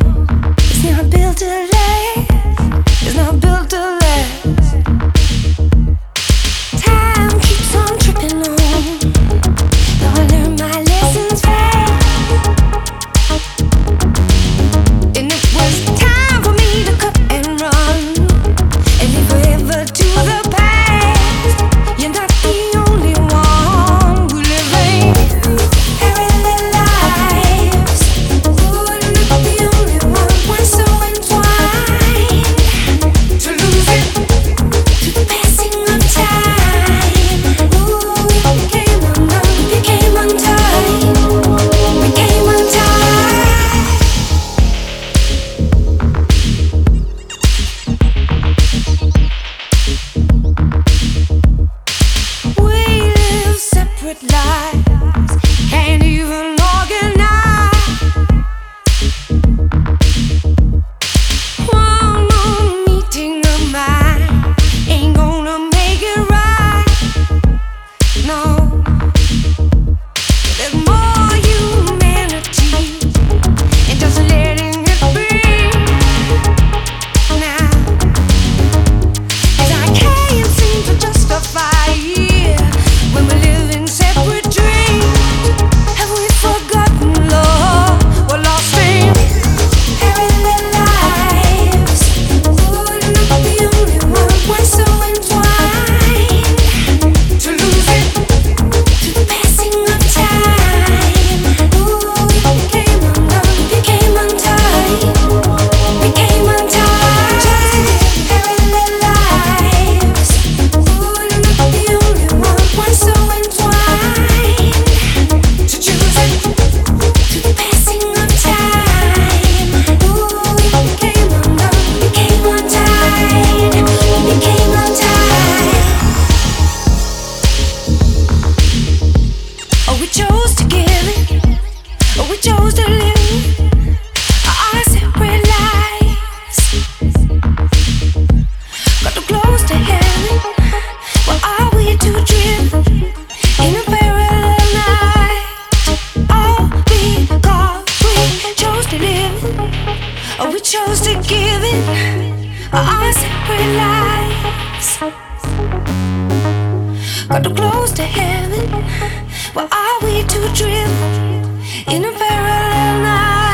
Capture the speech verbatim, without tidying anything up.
It's not built to last. It's not built to last. Time keeps on tripping on. Though I learned my lessons fast, and it was time for me to cut and run and live forever to the past. You're not the only one who living parallel lives. Ooh, you're not the only one. We're so entwined to lose it to the passing of time. Ooh, we became undone, we became untied, we became untied. We live separate lives, can't even organize. One more meeting of mine ain't gonna make it right. No, there's more humanity and just letting it be now. And I can't seem to justify it when we live in separate dreams. Have we forgotten love? We're lost in parallel lives. Ooh, you're not the only one. We're so entwined to lose it to the passing of time. Ooh, we became undone, we became untied, we became untied. Just parallel lives. Ooh, you're not the only one. We're so entwined to choose it to the passing of time. Ooh, we became undone, we became untied, we became untied. Oh, we chose to give it. Oh, we chose to live our separate lives. Got too close to heaven. Well, are we to drift in a parallel night? All because we chose to live. Oh, we chose to give it our separate lives. Got too close to heaven. Well, are we to drift in a parallel night?